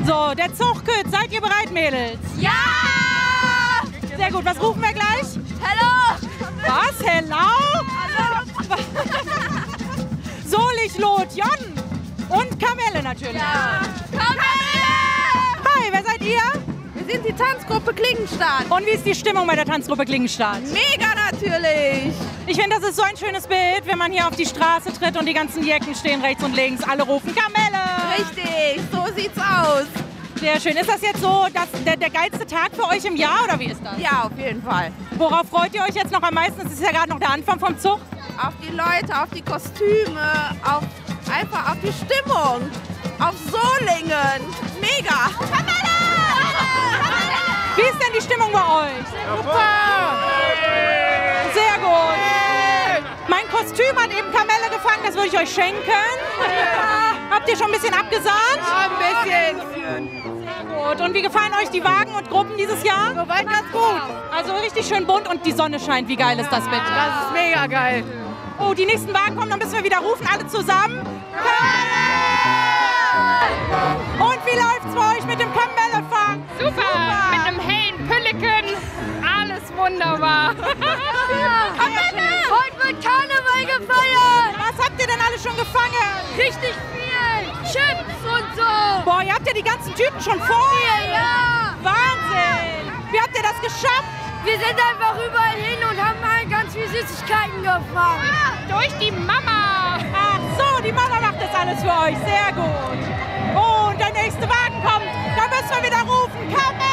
So, der Zuchtküt, seid ihr bereit, Mädels? Ja! Sehr gut, was rufen wir gleich? Hallo! Was? Hello? Solichloth, Jon und Kamelle natürlich. Ja! Kamelle! Hi, wer seid ihr? Wir sind die Tanzgruppe Klingenstadt. Und wie ist die Stimmung bei der Tanzgruppe Klingenstadt? Mega natürlich! Ich finde, das ist so ein schönes Bild, wenn man hier auf die Straße tritt und die ganzen Jecken stehen rechts und links. Alle rufen Kamelle! Richtig, so sieht's aus. Sehr schön. Ist das jetzt so der geilste Tag für euch im Jahr oder wie ist das? Ja, auf jeden Fall. Worauf freut ihr euch jetzt noch am meisten? Es ist ja gerade noch der Anfang vom Zug. Auf die Leute, auf die Kostüme, einfach auf die Stimmung, auf Solingen. Mega! Kamelle! Wie ist denn die Stimmung bei euch? Super! Sehr gut. Mein Kostüm hat eben Kamelle gefangen, das würde ich euch schenken. Habt ihr schon ein bisschen abgesahnt? Ja, ein bisschen. Gut. Und wie gefallen euch die Wagen und Gruppen dieses Jahr? Soweit ganz gut. Also richtig schön bunt und die Sonne scheint. Wie geil ist das bitte? Das ist mega geil. Oh, die nächsten Wagen kommen, dann müssen wir wieder rufen, alle zusammen. Und wie läuft's bei euch mit dem Kamellefang? Super, mit einem hellen Pülleken, alles wunderbar. Heute wird Karneval gefeiert. Was habt ihr denn alle schon gefangen? Richtig viel. Chips und so. Boah, ihr habt ja die ganzen Tüten schon voll. Ja. Wahnsinn. Wie habt ihr das geschafft? Wir sind einfach überall hin und haben mal ganz viel Süßigkeiten gefangen. Durch die Mama. Ach so, die Mama macht das alles für euch. Sehr gut. Oh, und der nächste Wagen kommt. Da müssen wir wieder rufen. Kamelle!